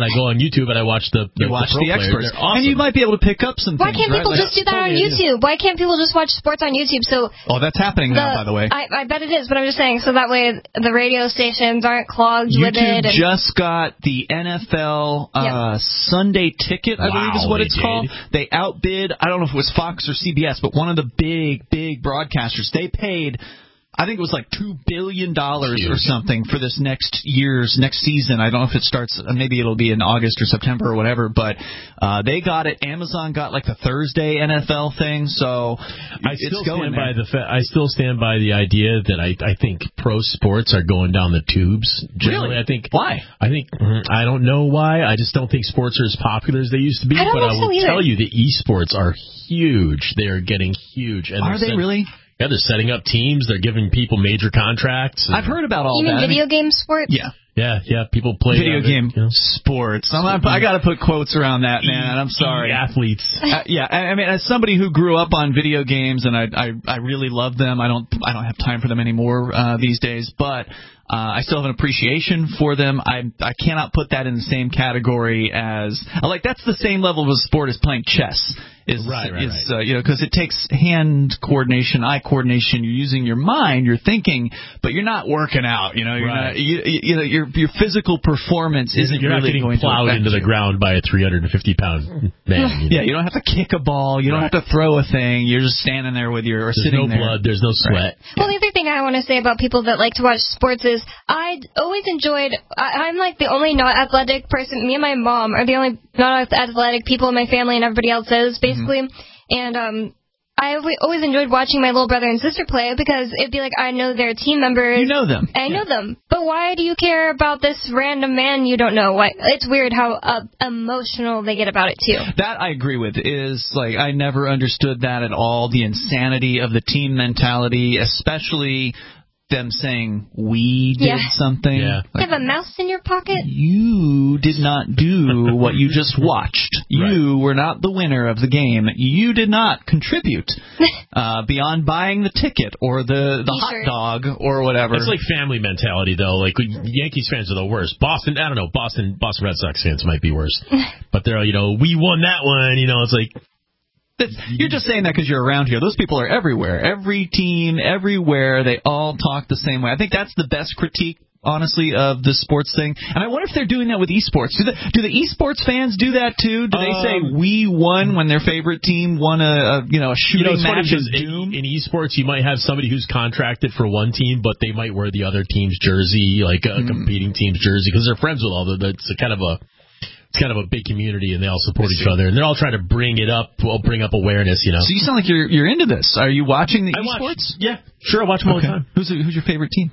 I go on YouTube and I watch the, the, you watch the, pro the experts, players. Awesome. and you might be able to pick up some. Why things, can't right? people like, just do that on YouTube? Why can't people just watch sports on YouTube? So oh, that's happening the, now, by the way. I, I bet it is, but I'm just saying, so that way the radio stations aren't clogged YouTube with it. And just got the N F L uh, yep. Sunday Ticket, I wow, believe is what it's did. called. They outbid, I don't know if it was Fox or C B S, but one of the big, big broadcasters. They paid, I think it was like two billion dollars or something for this next year's, next season. I don't know if it starts, maybe it'll be in August or September or whatever, but uh, they got it. Amazon got like the Thursday N F L thing, so I it's still going stand there. by the fa- I still stand by the idea that I, I think pro sports are going down the tubes. Generally, really? I think why? I think I don't know why. I just don't think sports are as popular as they used to be. I don't but think I will so either. tell you, the esports are huge. They are getting huge. And Are they set- really? Yeah, they're setting up teams. They're giving people major contracts. I've heard about all you mean that. video I mean, game sports? yeah. Yeah, yeah. People play Video uh, game you know, sports. I'm not, I got to put quotes around that, man. I'm sorry. athletes. Uh, yeah, I, I mean, as somebody who grew up on video games, and I, I, I really love them. I don't, I don't have time for them anymore uh, these days, but uh, I still have an appreciation for them. I, I cannot put that in the same category as, like, that's the same level of a sport as playing chess. Is, right, right, is right. Uh, you know, because it takes hand coordination, eye coordination. You're using your mind, you're thinking, but you're not working out. You know, you're Right. not, you, you know, your your physical performance isn't You're not really getting going plowed to affect into the you. ground by a three hundred fifty pound man. You know? Yeah, you don't have to kick a ball. You don't Right. have to throw a thing. You're just standing there with your or There's sitting no there. blood. There's no sweat. Well, the other thing I want to say about people that like to watch sports is I always enjoyed. I, I'm like the only not athletic person. Me and my mom are the only not athletic people in my family, and everybody else is basically. Mm-hmm. And um, I always enjoyed watching my little brother and sister play because it'd be like I know their team members. You know them. I know them. But why do you care about this random man you don't know? Why? It's weird how uh, emotional they get about it too. That I agree with. Is like I never understood that at all. The insanity of the team mentality, especially them saying we did Yeah. something. Yeah. You have a mouse in your pocket? You did not do what you just watched. You Right. were not the winner of the game. You did not contribute uh, beyond buying the ticket or the, the hot T-shirt. dog or whatever. It's like family mentality, though. Like Yankees fans are the worst. Boston, I don't know. Boston, Boston Red Sox fans might be worse. But they're, you know, we won that one. You know, it's like. That's, you're just saying that because you're around here. Those people are everywhere. Every team, everywhere, they all talk the same way. I think that's the best critique, honestly, of the sports thing. And I wonder if they're doing that with esports. Do the, do the esports fans do that too? Do they Um, say we won when their favorite team won a, a you know a You know, shooting it's funny match because of doom? in, in esports, you might have somebody who's contracted for one team, but they might wear the other team's jersey, like a Mm. competing team's jersey, because they're friends with all the. It's a kind of a. It's kind of a big community, and they all support each other, and they're all trying to bring it up, well, bring up awareness, you know. So you sound like you're you're into this. Are you watching the I watch- esports? Yeah, sure, I watch them all Okay. the time. Who's who's your favorite team?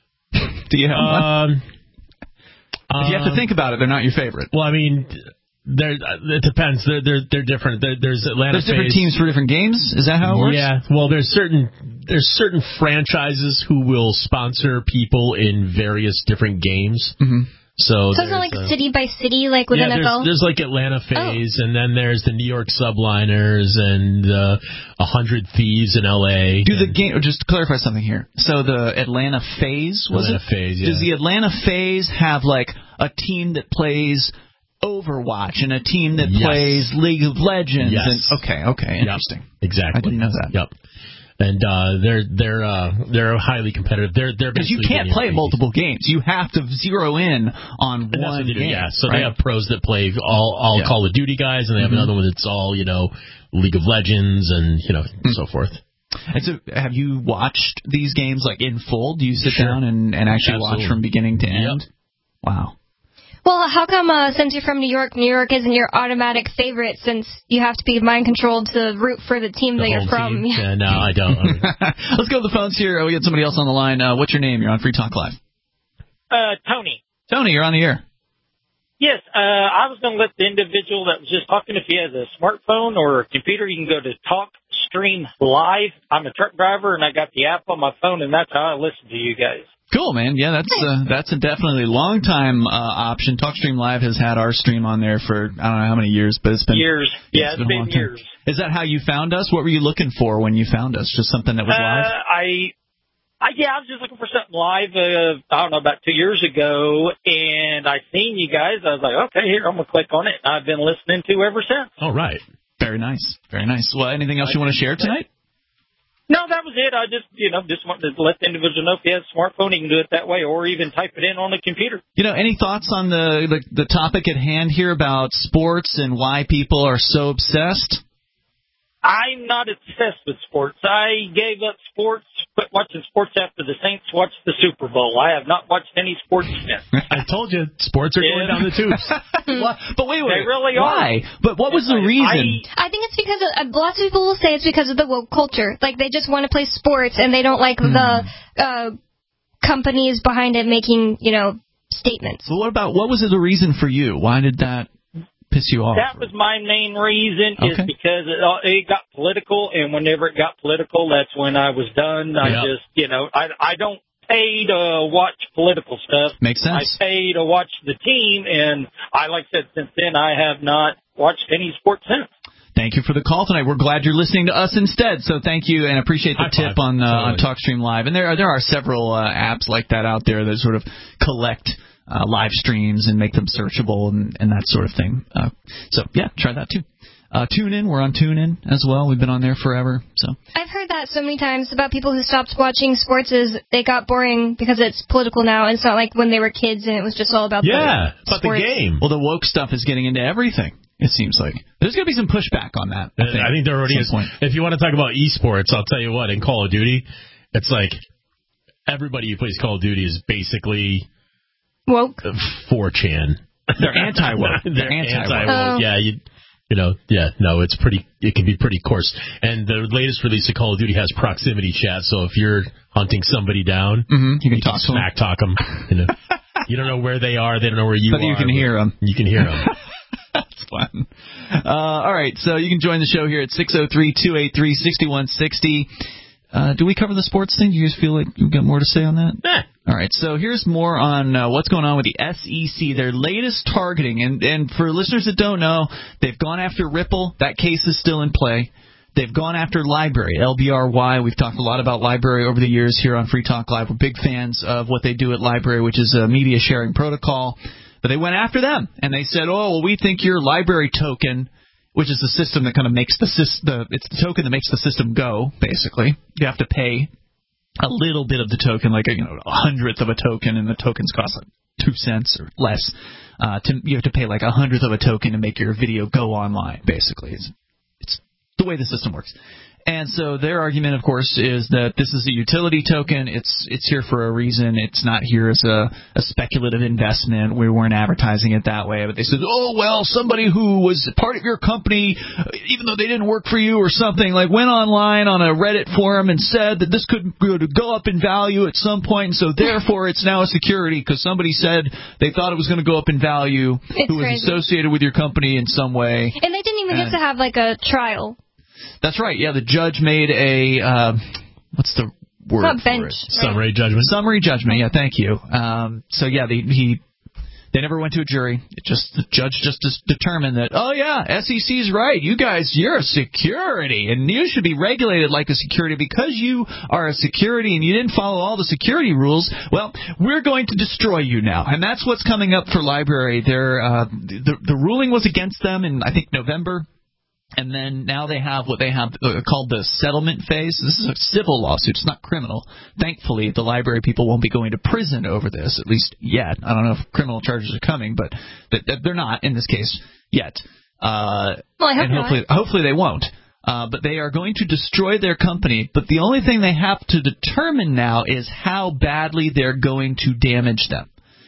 Do you have one? Um, If you have to um, think about it, they're not your favorite. Well, I mean, there it depends. They're they're they're different. There, there's Atlanta. There's different FaZe. teams for different games. Is that how it works? Yeah. Well, there's certain there's certain franchises who will sponsor people in various different games. Mm-hmm. So, So it's not like there's, uh, city by city, like with yeah, N F L? there's, there's like Atlanta FaZe, and then there's the New York Subliners and uh, a hundred Thieves in L A. Do the game? Just to clarify something here. So the Atlanta FaZe was Atlanta it? FaZe, yeah. Does the Atlanta FaZe have like a team that plays Overwatch and a team that Yes. plays League of Legends? Yes. And, okay, okay, interesting. Yep, exactly. I didn't know that. Yep. And uh, they're they're uh, they're highly competitive. They're they're Because you basically can't getting play into multiple games. You have to zero in on And that's one what they do, game. yeah. So right? they have pros that play all all Yeah. Call of Duty guys, and they have Mhm. another one that's all, you know, League of Legends and, you know, Mm. so forth. And so, have you watched these games like in full? Do you sit Sure. down and, and actually Absolutely. watch from beginning to end? Yep. Wow. Well, how come uh, since you're from New York, New York isn't your automatic favorite since you have to be mind controlled to root for the team The that you're home from? team? Yeah, no, I don't. I mean, Let's go to the phones here. Oh, we got somebody else on the line. Uh, what's your name? You're on Free Talk Live. Uh, Tony. Tony, you're on the air. Yes, uh, I was going to let the individual that was just talking, if he has a smartphone or a computer, you can go to TalkStream Live. I'm a truck driver, and I got the app on my phone, and that's how I listen to you guys. Cool, man. Yeah, that's uh, that's a definitely long time uh, option. TalkStream Live has had our stream on there for I don't know how many years, but it's been Years. Yeah, it's a been long time. years. Is that how you found us? What were you looking for when you found us? Just something that was Uh, live? I I, yeah, I was just looking for something live, uh, I don't know, about two years ago, and I seen you guys. I was like, okay, here, I'm going to click on it. I've been listening to ever since. All right. Very nice. Very nice. Well, anything else you want to share tonight? No, that was it. I just, you know, just wanted to let the individual know if he has a smartphone, he can do it that way, or even type it in on the computer. You know, any thoughts on the, the, the topic at hand here about sports and why people are so obsessed? I'm not obsessed with sports. I gave up sports, quit watching sports after the Saints watched the Super Bowl. I have not watched any sports since. I told you, sports are going down the tubes. What? But wait, wait, they really why? are. But what was the reason? I think it's because of, uh, lots of people will say it's because of the woke culture. Like, they just want to play sports, and they don't like mm. the uh, companies behind it making, you know, statements. Well, what about, what was the reason for you? Why did that piss you off? That was my main reason, okay. is because it, it got political, and whenever it got political, that's when I was done. I yep. just, you know, I, I don't pay to watch political stuff. Makes sense. I pay to watch the team, and I, like I said, since then, I have not watched any sports since. Thank you for the call tonight. We're glad you're listening to us instead. So thank you, and appreciate the High tip five. on uh, totally. on TalkStream Live. And there are, there are several uh, apps like that out there that sort of collect uh, live streams and make them searchable and, and that sort of thing. Uh, so yeah, try that too. Uh, TuneIn, we're on TuneIn as well. We've been on there forever. So I've heard that so many times about people who stopped watching sports is it got boring because it's political now. And it's not like when they were kids and it was just all about yeah, the about sports. the game. Well, the woke stuff is getting into everything. It seems like there's going to be some pushback on that. I think, I think there already is. Point. If you want to talk about esports, I'll tell you what. In Call of Duty, it's like everybody who plays Call of Duty is basically woke. four chan. They're anti-woke. They're, They're anti-woke. Oh. Yeah, you. You know, yeah, no, it's pretty, it can be pretty coarse. And the latest release of Call of Duty has proximity chat, so if you're hunting somebody down, mm-hmm. you can you talk can smack talk them. You know, you don't know where they are, they don't know where you but are. You can hear them. You can hear them. That's fun. Uh, all right, so you can join the show here at six oh three, two eight three, six one six oh. Uh, do we cover the sports thing? Do you guys feel like you've got more to say on that? Eh. All right, so here's more on uh, what's going on with the S E C, their latest targeting. And, and for listeners that don't know, they've gone after Ripple. That case is still in play. They've gone after LBRY, L B R Y. We've talked a lot about LBRY over the years here on Free Talk Live. We're big fans of what they do at LBRY, which is a media sharing protocol. But they went after them, and they said, oh, well, we think your LBRY token, which is the system that kind of makes the, the it's the token that makes the system go, basically. You have to pay a little bit of the token, like a, you know, a hundredth of a token, and the tokens cost like two cents or less. Uh, to, you have to pay like a hundredth of a token to make your video go online, basically. It's, it's the way the system works. And so their argument, of course, is that this is a utility token. It's it's here for a reason. It's not here as a, a speculative investment. We weren't advertising it that way. But they said, oh, well, somebody who was part of your company, even though they didn't work for you or something, like went online on a Reddit forum and said that this could go up in value at some point, and so therefore it's now a security because somebody said they thought it was going to go up in value it's who was crazy. associated with your company in some way. And they didn't even and, get to have, like, a trial. That's right. Yeah, the judge made a uh, what's the word Not for bench, it? right? Summary judgment. Summary judgment. Yeah, thank you. Um, so yeah, they, he they never went to a jury. It just the judge just determined that, oh yeah, S E C's right. You guys, you're a security, and you should be regulated like a security because you are a security and you didn't follow all the security rules. Well, we're going to destroy you now, and that's what's coming up for LBRY. Their uh, the the ruling was against them in I think November. And then now they have what they have uh, called the settlement phase. This is a civil lawsuit. It's not criminal. Thankfully, the LBRY people won't be going to prison over this, at least yet. I don't know if criminal charges are coming, but they're not in this case yet. Uh, well, I hope and hopefully, not. hopefully they won't. Uh, but they are going to destroy their company. But the only thing they have to determine now is how badly they're going to damage them.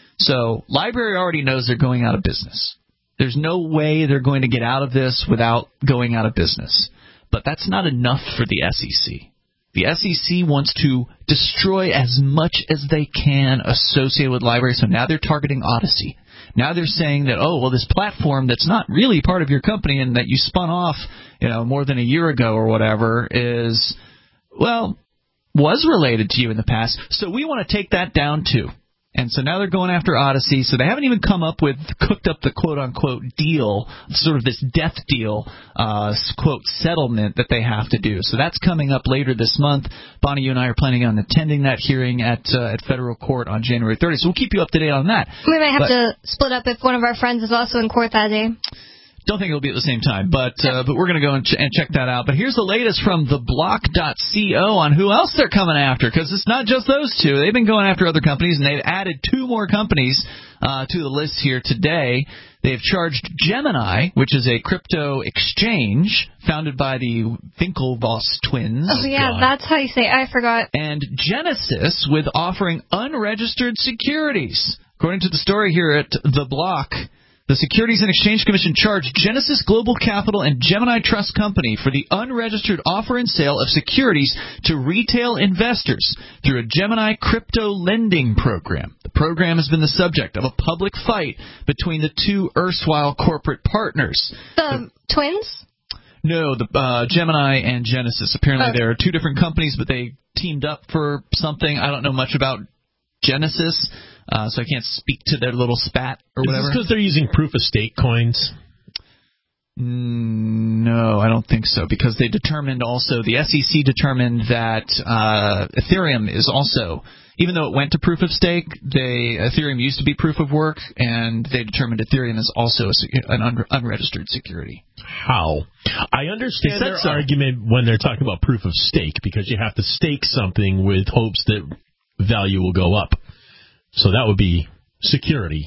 So LBRY already knows they're going out of business. There's no way they're going to get out of this without going out of business. But that's not enough for the S E C. The S E C wants to destroy as much as they can associated with LBRY, so now they're targeting Odyssey. Now they're saying that, oh, well, this platform that's not really part of your company and that you spun off, you know, more than a year ago or whatever is, well, was related to you in the past, so we want to take that down too. And so now they're going after Odyssey. So they haven't even come up with, cooked up the quote-unquote deal, sort of this death deal, uh, quote, settlement that they have to do. So that's coming up later this month. Bonnie, you and I are planning on attending that hearing at uh, at federal court on January thirtieth. So we'll keep you up to date on that. We might have but, to split up if one of our friends is also in court that day. Don't think it'll be at the same time, but uh, but we're going to go and, ch- and check that out. But here's the latest from the block dot co on who else they're coming after, because it's not just those two. They've been going after other companies, and they've added two more companies uh, to the list here today. They've charged Gemini, which is a crypto exchange founded by the Winklevoss twins. Oh, yeah, God. That's how you say it. I forgot. And Genesis with offering unregistered securities. According to the story here at The Block, the Securities and Exchange Commission charged Genesis Global Capital and Gemini Trust Company for the unregistered offer and sale of securities to retail investors through a Gemini crypto lending program. The program has been the subject of a public fight between the two erstwhile corporate partners. The, the twins? No, the uh, Gemini and Genesis. Apparently okay. There are two different companies, but they teamed up for something. I don't know much about Genesis. Uh, so I can't speak to their little spat or whatever. Is this because they're using proof-of-stake coins? Mm, no, I don't think so, because they determined also, the S E C determined that uh, Ethereum is also, even though it went to proof-of-stake, they, Ethereum used to be proof-of-work, and they determined Ethereum is also a, an un- unregistered security. How? I understand their so. argument when they're talking about proof-of-stake, because you have to stake something with hopes that value will go up. So that would be security.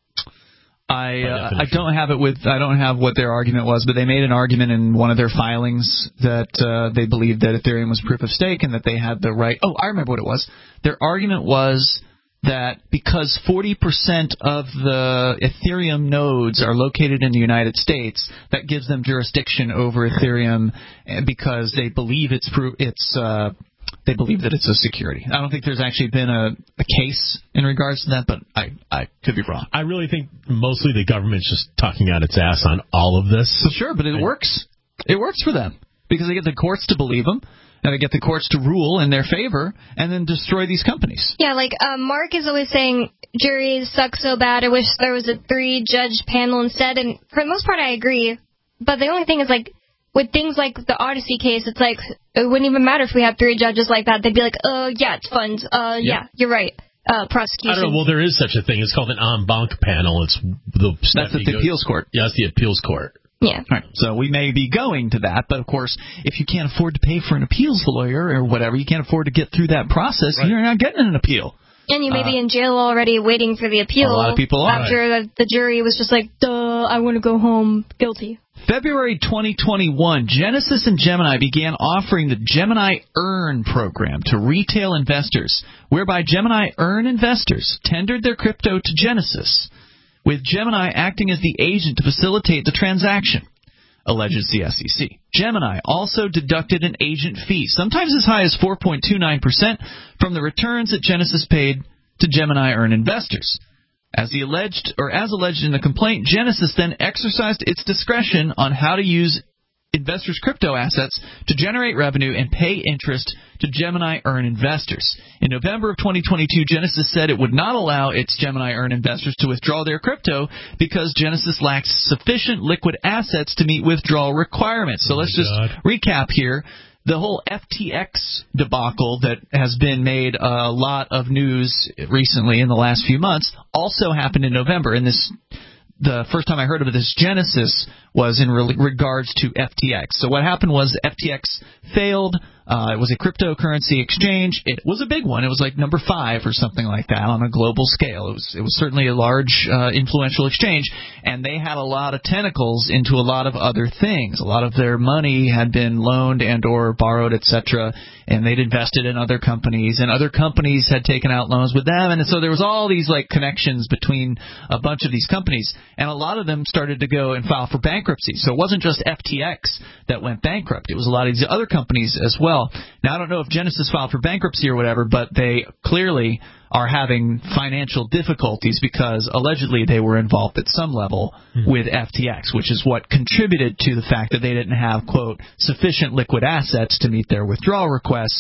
I uh, I don't have it with I don't have what their argument was, but they made an argument in one of their filings that uh, they believed that Ethereum was proof of stake and that they had the right. Oh, I remember what it was. Their argument was that because forty percent of the Ethereum nodes are located in the United States, that gives them jurisdiction over Ethereum because they believe it's proof it's. Uh, They believe that it's a security. I don't think there's actually been a, a case in regards to that, but I, I could be wrong. I really think mostly the government's just talking out its ass on all of this. So sure, but it I, works. It works for them because they get the courts to believe them, and they get the courts to rule in their favor, and then destroy these companies. Yeah, like uh, Mark is always saying juries suck so bad. I wish there was a three-judge panel instead, and for the most part, I agree. But the only thing is, like, with things like the Odyssey case, it's like, it wouldn't even matter if we had three judges like that. They'd be like, uh, yeah, it's funds. Uh, yeah, yeah you're right. Uh, prosecution. I don't know. Well, there is such a thing. It's called an en banc panel. It's the That's at the goes, appeals court. Yeah, it's the appeals court. Yeah. Right. So we may be going to that, but of course, if you can't afford to pay for an appeals lawyer or whatever, you can't afford to get through that process, right. You're not getting an appeal. And you may uh, be in jail already waiting for the appeal. A lot of people are. After right. the, the jury was just like, duh, I want to go home guilty. February twenty twenty-one, Genesis and Gemini began offering the Gemini Earn program to retail investors, whereby Gemini Earn investors tendered their crypto to Genesis, with Gemini acting as the agent to facilitate the transaction, alleges the S E C. Gemini also deducted an agent fee, sometimes as high as four point two nine percent, from the returns that Genesis paid to Gemini Earn investors. As the alleged, or as alleged in the complaint, Genesis then exercised its discretion on how to use investors' crypto assets to generate revenue and pay interest to Gemini Earn investors. In November of twenty twenty-two, Genesis said it would not allow its Gemini Earn investors to withdraw their crypto because Genesis lacks sufficient liquid assets to meet withdrawal requirements. So oh let's just God. recap here. The whole F T X debacle that has been made a lot of news recently in the last few months also happened in November. And this, the first time I heard of this Genesis was in re- regards to F T X. So what happened was F T X failed. Uh, it was a cryptocurrency exchange. It was a big one. It was like number five or something like that on a global scale. It was it was certainly a large, uh, influential exchange, and they had a lot of tentacles into a lot of other things. A lot of their money had been loaned and or borrowed, et cetera, and they'd invested in other companies, and other companies had taken out loans with them, and so there was all these like connections between a bunch of these companies, and a lot of them started to go and file for bankruptcy. So it wasn't just F T X that went bankrupt. It was a lot of these other companies as well. Now, I don't know if Genesis filed for bankruptcy or whatever, but they clearly are having financial difficulties because allegedly they were involved at some level mm-hmm. with F T X, which is what contributed to the fact that they didn't have, quote, sufficient liquid assets to meet their withdrawal requests.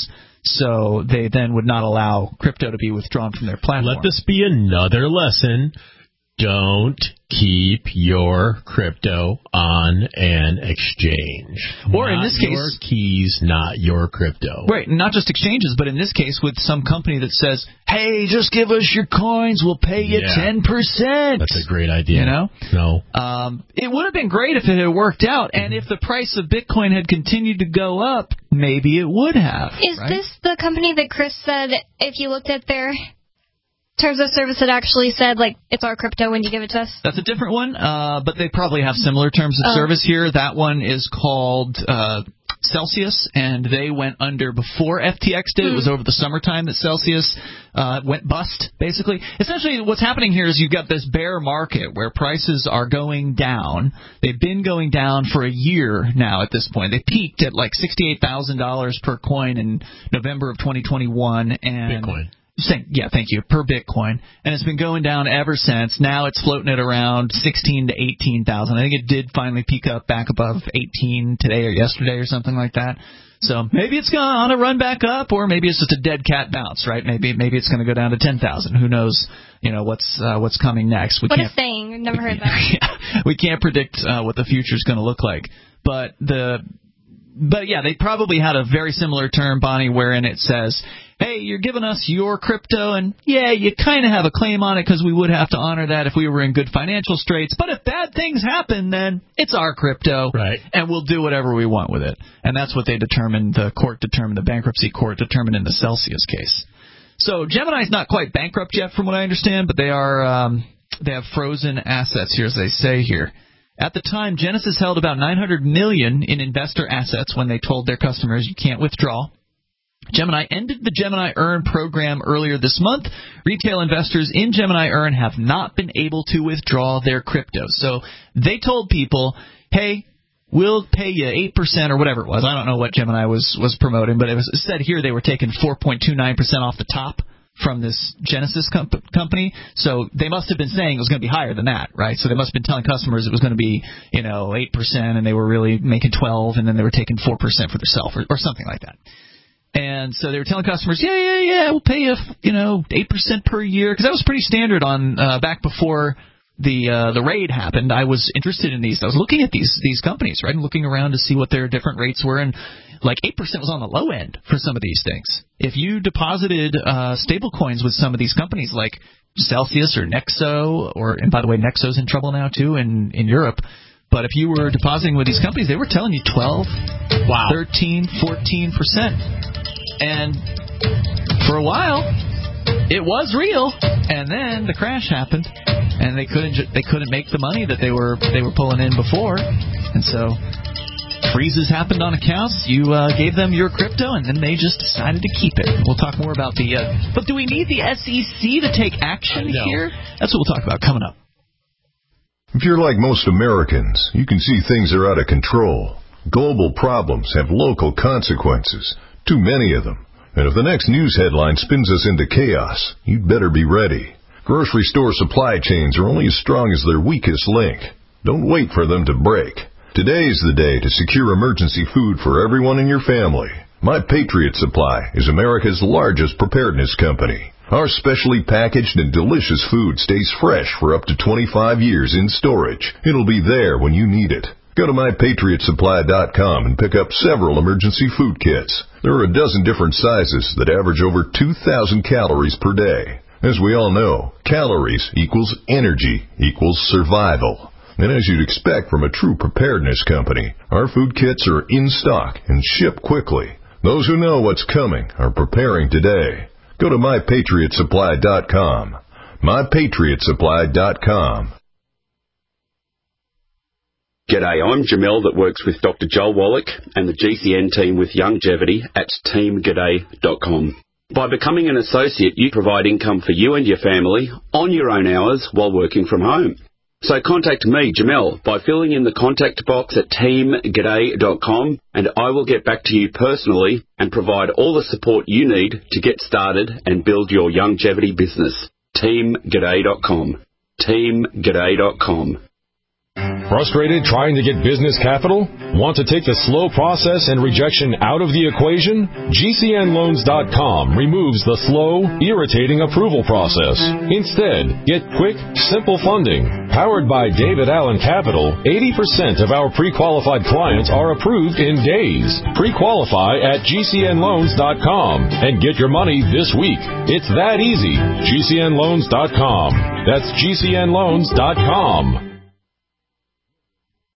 So they then would not allow crypto to be withdrawn from their platform. Let this be another lesson. Don't keep your crypto on an exchange. Or not in this case, your keys, not your crypto. Right, not just exchanges, but in this case with some company that says, hey, just give us your coins, we'll pay you Yeah. ten percent. That's a great idea. You know? No. Um, it would have been great if it had worked out, and if the price of Bitcoin had continued to go up, maybe it would have. Is right? this the company that Chris said, if you looked at their terms of service, it actually said, like, it's our crypto when you give it to us? That's a different one, uh, but they probably have similar terms of Oh. service here. That one is called uh, Celsius, and they went under before F T X did. Hmm. It was over the summertime that Celsius uh, went bust, basically. Essentially, what's happening here is you've got this bear market where prices are going down. They've been going down for a year now at this point. They peaked at like sixty-eight thousand dollars per coin in November of twenty twenty-one. And Bitcoin. Same, yeah, thank you, per Bitcoin, and it's been going down ever since. Now it's floating at around sixteen to eighteen thousand. I think it did finally peak up back above eighteen today or yesterday or something like that. So maybe it's going on a run back up, or maybe it's just a dead cat bounce, right? Maybe maybe it's going to go down to ten thousand. Who knows? You know what's uh, what's coming next? We What can't, a saying. I've never heard that. yeah, we can't predict uh, what the future's going to look like, but the. But, yeah, they probably had a very similar term, Bonnie, wherein it says, hey, you're giving us your crypto, and, yeah, you kind of have a claim on it because we would have to honor that if we were in good financial straits. But if bad things happen, then it's our crypto, right? And we'll do whatever we want with it. And that's what they determined, the court determined, the bankruptcy court determined in the Celsius case. So Gemini's not quite bankrupt yet, from what I understand, but they are um, they have frozen assets here, as they say here. At the time, Genesis held about nine hundred million dollars in investor assets when they told their customers you can't withdraw. Gemini ended the Gemini Earn program earlier this month. Retail investors in Gemini Earn have not been able to withdraw their crypto. So they told people, hey, we'll pay you eight percent or whatever it was. I don't know what Gemini was, was promoting, but it was said here they were taking four point two nine percent off the top from this Genesis comp- company, so they must have been saying it was going to be higher than that, right? So they must have been telling customers it was going to be, you know, eight percent, and they were really making twelve, and then they were taking four percent for themselves, or, or something like that. And so they were telling customers, yeah, yeah, yeah, we'll pay you, you know, eight percent per year, because that was pretty standard on uh, back before the uh, the raid happened. I was interested in these. I was looking at these these companies, right, and looking around to see what their different rates were, and like eight percent was on the low end for some of these things. If you deposited uh, stable coins with some of these companies like Celsius or Nexo, or, and by the way, Nexo's in trouble now too in, in Europe, but if you were depositing with these companies, they were telling you twelve, wow. thirteen, fourteen percent. And for a while, it was real, and then the crash happened, and they couldn't they couldn't make the money that they were they were pulling in before, and so freezes happened on accounts. You uh, gave them your crypto, and then they just decided to keep it. We'll talk more about the. Uh, but do we need the S E C to take action no. here? That's what we'll talk about coming up. If you're like most Americans, you can see things are out of control. Global problems have local consequences. Too many of them. And if the next news headline spins us into chaos, you'd better be ready. Grocery store supply chains are only as strong as their weakest link. Don't wait for them to break. Today's the day to secure emergency food for everyone in your family. My Patriot Supply is America's largest preparedness company. Our specially packaged and delicious food stays fresh for up to twenty-five years in storage. It'll be there when you need it. Go to my patriot supply dot com and pick up several emergency food kits. There are a dozen different sizes that average over two thousand calories per day. As we all know, calories equals energy equals survival. And as you'd expect from a true preparedness company, our food kits are in stock and ship quickly. Those who know what's coming are preparing today. Go to my patriot supply dot com. my patriot supply dot com. G'day, I'm Jamel that works with Doctor Joel Wallach and the G C N team with Longevity at team g'day dot com. By becoming an associate, you provide income for you and your family on your own hours while working from home. So contact me, Jamel, by filling in the contact box at team g'day dot com, and I will get back to you personally and provide all the support you need to get started and build your longevity business. team g'day dot com. team g'day dot com. Frustrated trying to get business capital? Want to take the slow process and rejection out of the equation? G C N loans dot com removes the slow, irritating approval process. Instead, get quick, simple funding. Powered by David Allen Capital, eighty percent of our pre-qualified clients are approved in days. Pre-qualify at G C N loans dot com and get your money this week. It's that easy. G C N loans dot com. That's G C N loans dot com.